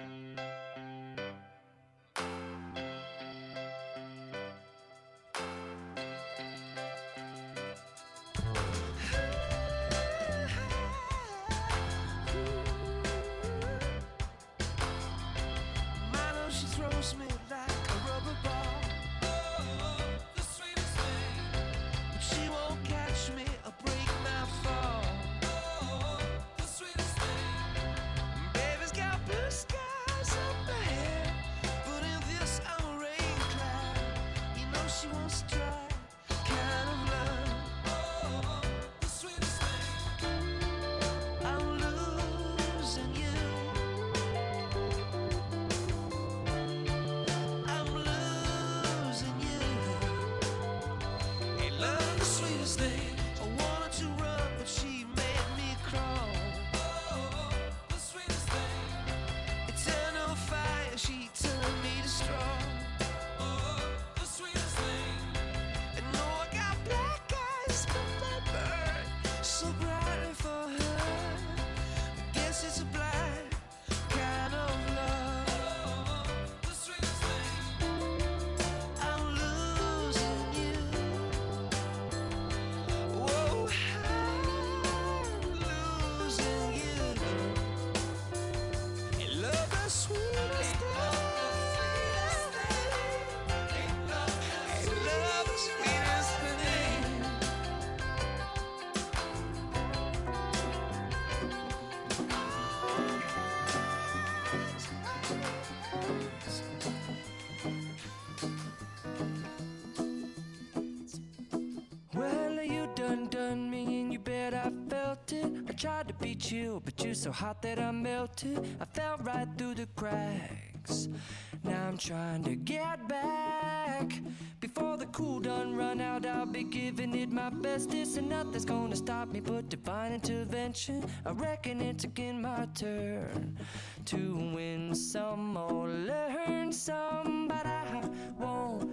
done me and you bet I felt it. I tried to be chill, but you're so hot that I melted. I fell right through the cracks. Now I'm trying to get back. Before the cool done run out, I'll be giving it my bestest, and nothing's gonna stop me but divine intervention. I reckon it's again my turn to win some or learn some, but I won't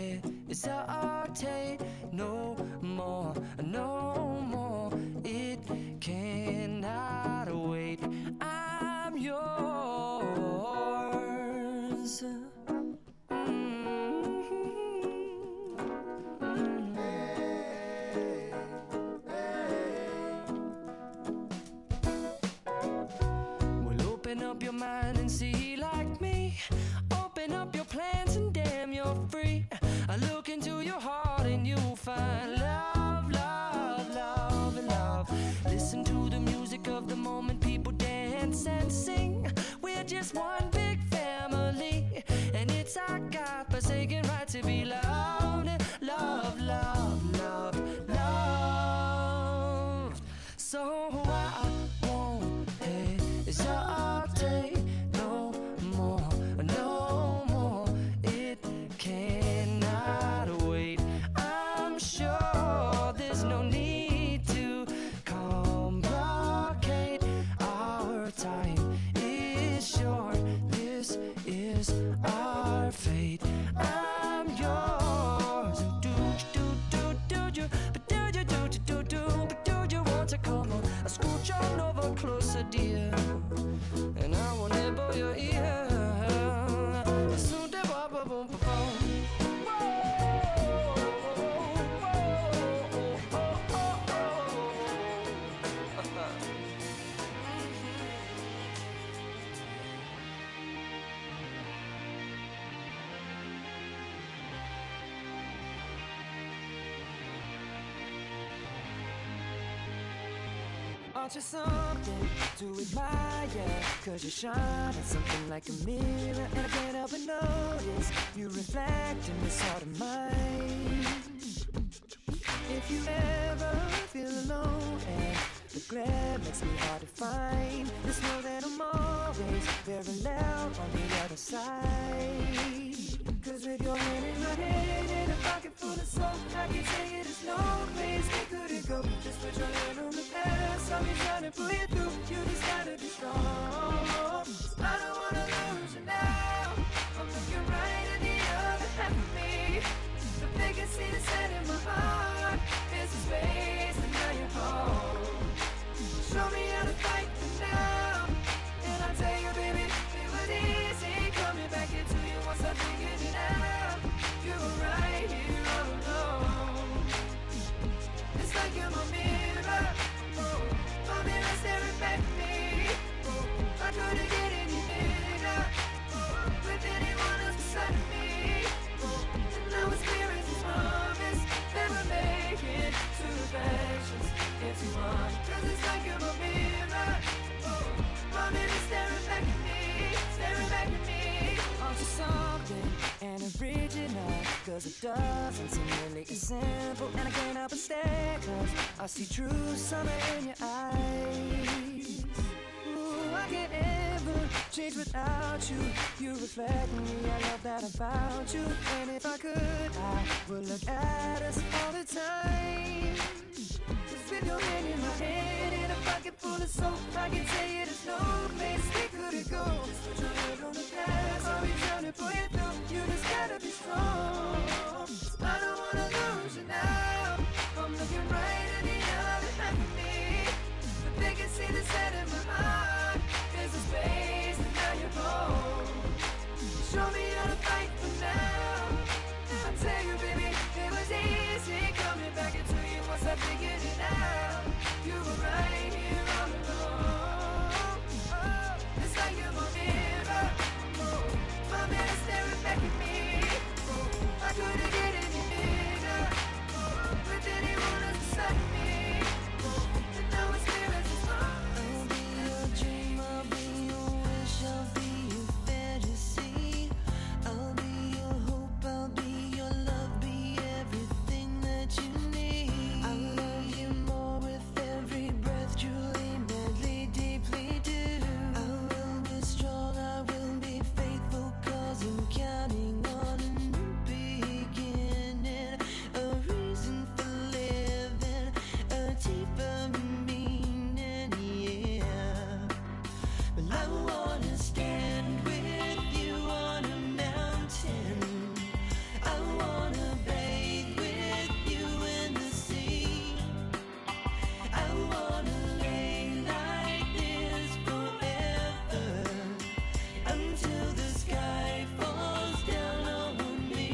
hesitate no more, no more. It cannot wait. I'm yours. Open up your mind and see like me. Open up your plans and damn, you're free. I look into your heart and you'll find love, love, love, and love. Listen to the music of the moment, people dance and sing. We're just one big family, and it's our God-forsaken right to be loved. Love, love, love, loved. So I won't hesitate no more, no more. It cannot wait. I'm sure there's no need to complicate. Our time is short. This is our fate. I'm yours. Do you, but do you, but do you want to come on? I scooch on over closer, dear, and I will nibble your ear. Soon to boom, boom, boom, boom. Aren't you something to admire? 'Cause you shine at something like a mirror, and I can't help but notice you reflect in this heart of mine. If you ever feel alone and the glare makes me hard to find, just know that I'm always very loud on the other side. 'Cause with your hand in my hand and a pocket full of soap, I can tell you there's no place we couldn't go. Just put your hand on the past, I'll be trying to pull you through. You just gotta be strong. I don't wanna lose you now. I'm looking right at the other half of me. The vacancy that's set in my heart is a space, and now you're home. Show me how to fight for now, and I'll tell you, baby, we were the 'cause it doesn't seem really as simple. And I can't help but stare, 'cause I see true summer in your eyes. Ooh, I can't ever change without you. You reflect me, I love that about you. And if I could, I would look at us all the time. Just with your hand in my hand and a pocket full of soap, I can tell you there's no place we couldn't go. Just put your head on the past, I'll be trying to pull you through. You just gotta be strong. I don't wanna lose you now. I'm looking right at the other half of me, but they can see the set in my heart. There's a space and now you're home. Show me how to fight for now. I tell you, baby, it was easy coming back into you once I figured it out. You were right here all along. Oh, it's like you're my mirror. Oh, my mirror staring back at me. Oh, I couldn't get any bigger. Oh, with anyone else beside me. Oh, and now it's clear as it's wrong. I'll be your dream, I'll be your wish, I'll be your fantasy. I'll be your hope, I'll be your love, be everything that you need. I love you more with every breath, truly, madly, deeply do. I will be strong, I will be faithful, 'cause I'm counting on a new beginning. A reason for living, a deeper meaning, yeah. Well, I wanna stand with you on a mountain. I wanna bathe with you in the sea. I wanna lay like this forever, until the sky falls down on me.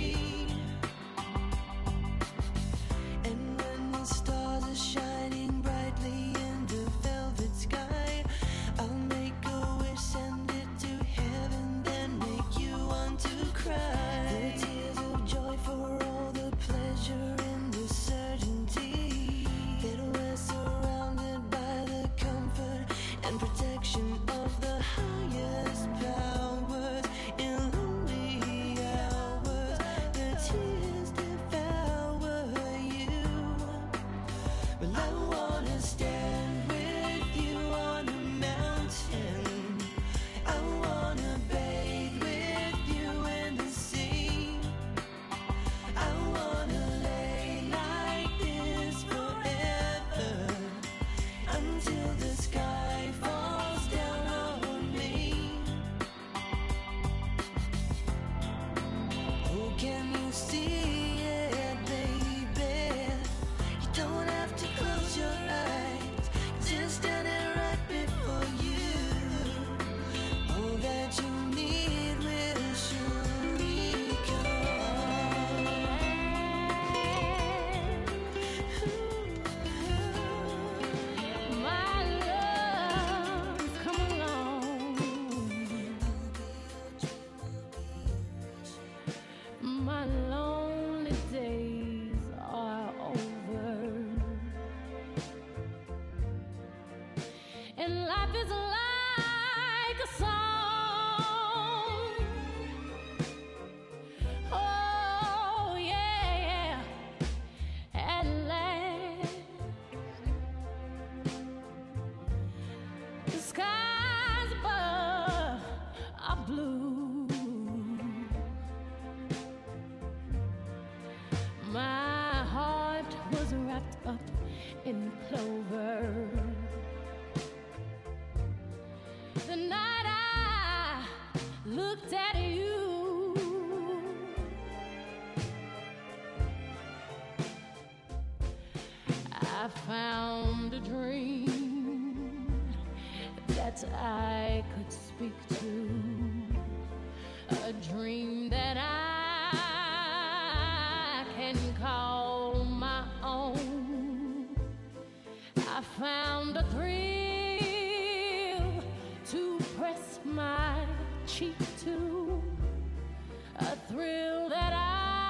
And when the stars are shining brightly in the velvet sky, I'll make a wish, send it to heaven, then make you want to cry. The tears of joy for all the pleasure and the certainty that we're surrounded by the comfort and protection of the highest powers. In lonely hours, the tears devour you. Well, I wanna stand with you on a mountain. I wanna bathe with you in the sea. I wanna lay like this forever, until the sky falls down on me. Oh, can you see it, baby? You don't have to close your eyes, just standing right before you. All that you need will surely come. My love, come along. My lonely days are over, and life is like a song. Oh yeah, at last the skies above are blue. My heart was wrapped up in clover the night I looked at you. I found a dream that I could speak to, a dream that I can call my own. I found a thrill to press my cheek to, a thrill that I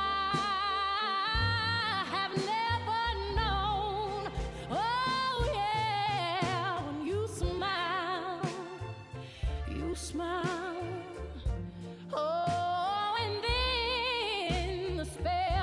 have never known. Oh yeah, when you smile, you smile. Oh, and then the spell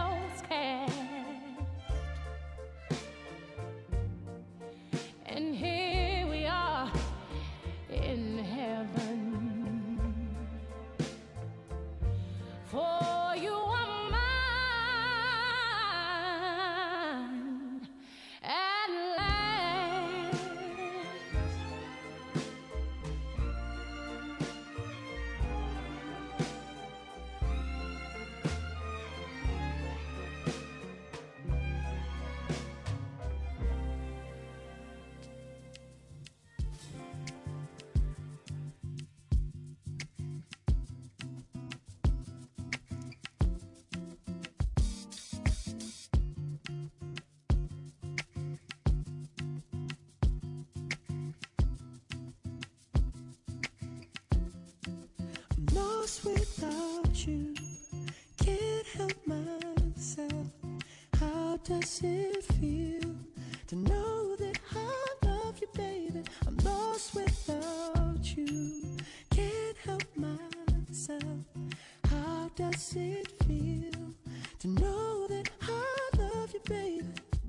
lost without you. Can't help myself. How does it feel to know that I love you, baby? I'm lost without you. Can't help myself. How does it feel to know that I love you, baby?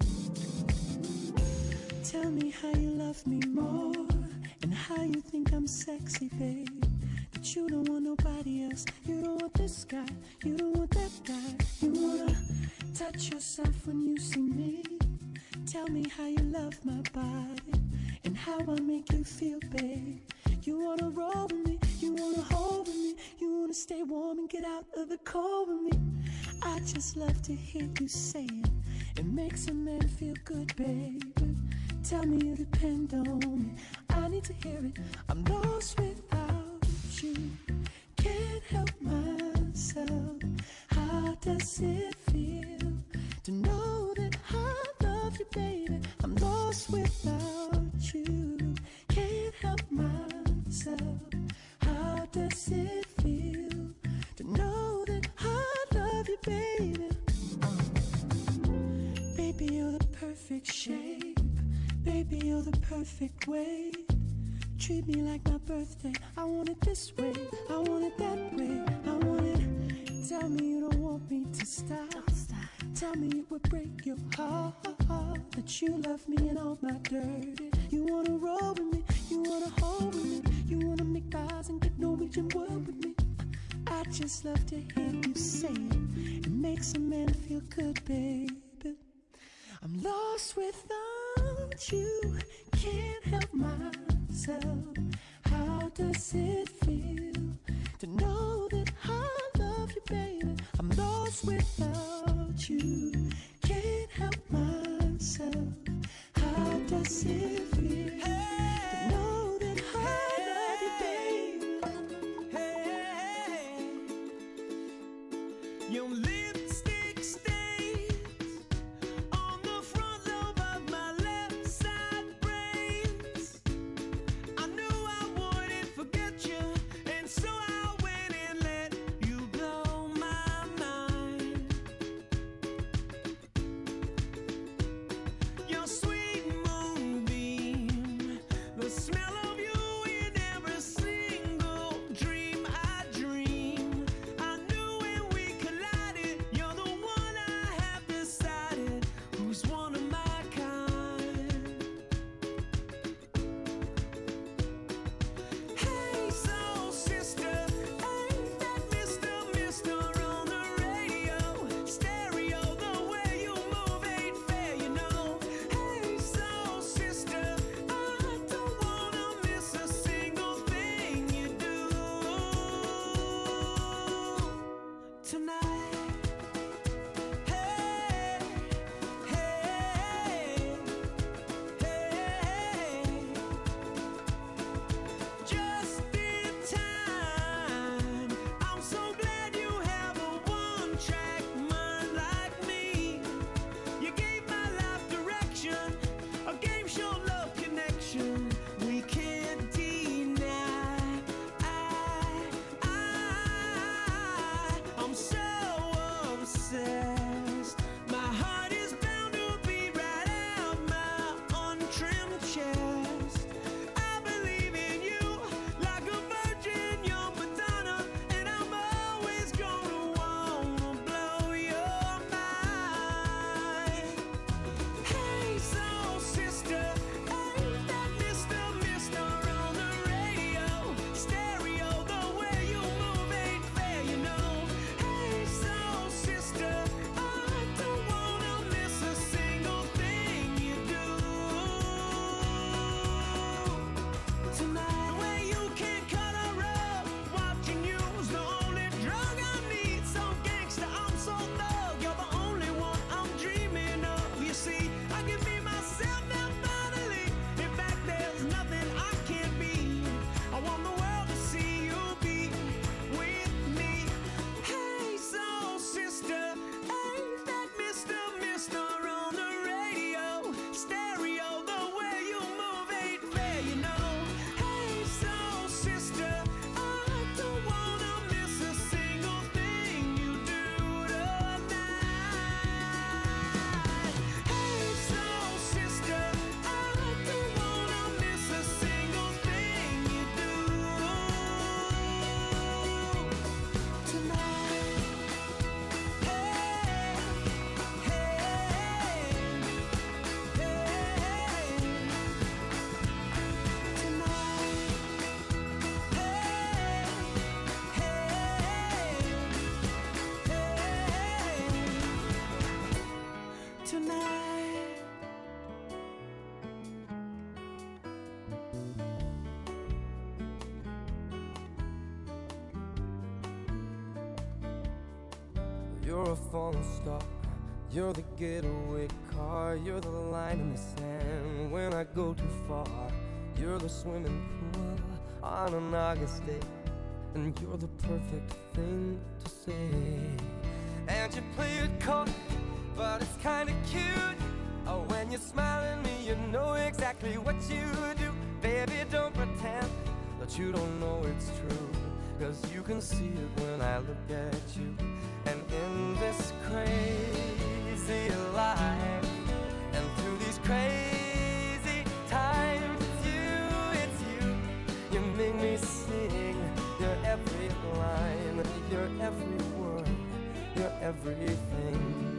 Tell me how you love me more, and how you think I'm sexy, babe. That you don't want nobody else. You don't want this guy, you don't want that guy. You wanna touch yourself when you see me. Tell me how you love my body, and how I make you feel, babe. You wanna roll with me, you wanna hold with me, you wanna stay warm and get out of the cold with me. I just love to hear you say it. It makes a man feel good, baby. Tell me you depend on me. I need to hear it. I'm lost without you. Can't help myself. How does it feel to know that I love you, baby? I'm lost without you. Can't help myself. How does it feel to know that I love you, baby? Baby, you're the perfect shape. Baby, you're the perfect way. Treat me like my birthday. I want it this way, I want it that way, I want it. Tell me you don't want me to stop. Tell me it would break your heart that you love me in all my dirty. You wanna roll with me, you wanna hold with me, you wanna make pies and get Norwegian word with me. I just love to hear you say it. It makes a man feel good, baby. I'm lost without you. Can't help myself. How does it feel to know that I love you, baby? I'm lost without you. Can't help myself. How does it feel to know that I love you, baby? Hey, your lipstick stains on the front lobe of my left side brains. I knew I wouldn't forget you, and so I went and let you blow my mind. Your sweet moonbeam, the smell of you in every single dream I dream. I knew when we collided You're a falling star, you're the getaway car, you're the line in the sand when I go too far. You're the swimming pool on an August day, and you're the perfect thing to say. And you play it coy, but it's kinda cute. Oh, when you smile at me, you know exactly what you do. Baby, don't pretend that you don't know it's true, 'cause you can see it when I look at you. And in this crazy life, and through these crazy times, it's you, you make me sing your every line, your every word, your everything.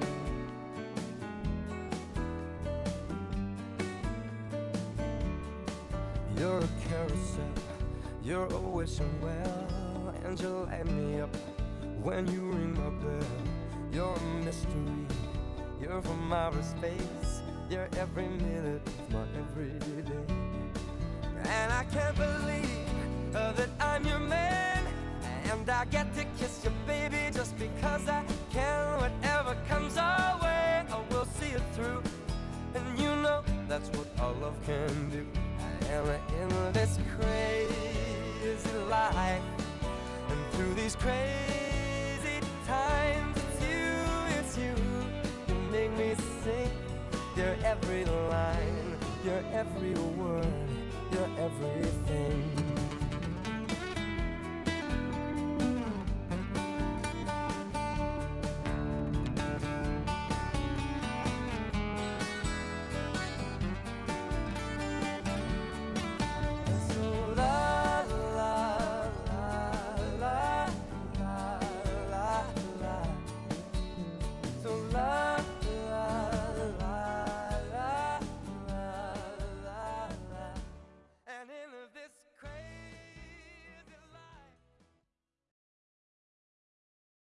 You're a carousel, you're a wishing well, and you light me up when you ring my bell. You're a mystery, you're from outer space, you're every minute of my everyday. And I can't believe that I'm your man, and I get to kiss you, baby, just because I can. Whatever comes our way, I will see it through, and you know that's what our love can do. And in this crazy life, and through these crazy times, it's you, you make me sing your every line, your every word, your everything.